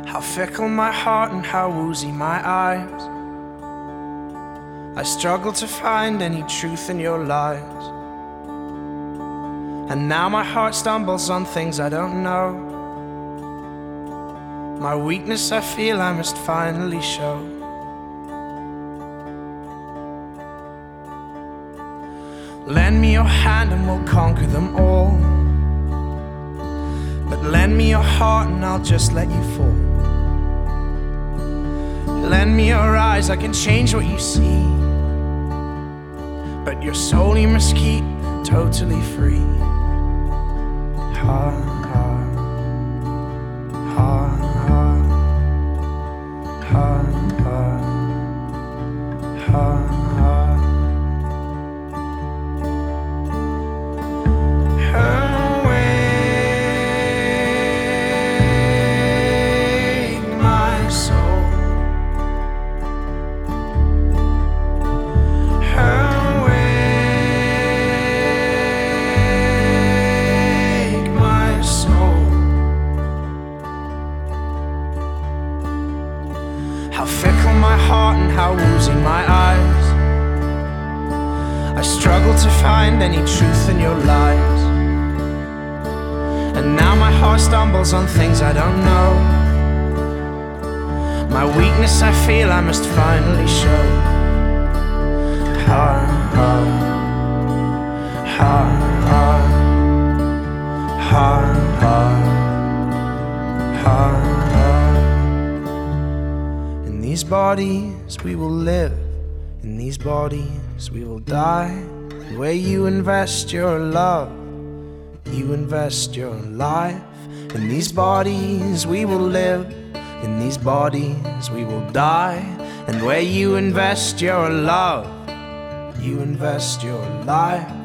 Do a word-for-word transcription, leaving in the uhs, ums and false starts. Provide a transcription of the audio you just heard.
How fickle my heart and how woozy my eyes. I struggle to find any truth in your lies. And now my heart stumbles on things I don't know. My weakness I feel I must finally show. Lend me your hand and we'll conquer them all. But lend me your heart and I'll just let you fall. Lend me your eyes, I can change what you see. But your soul you must keep totally free. Ha, ha, ha, ha, ha, ha, ha. How fickle my heart and how woozy my eyes. I struggle to find any truth in your lies. And now my heart stumbles on things I don't know. My weakness I feel I must finally show. Ha, ha, ha, ha, ha, ha, ha. In these bodies we will live, in these bodies we will die. Where you invest your love, you invest your life. In these bodies we will live, in these bodies we will die. And where you invest your love, you invest your life.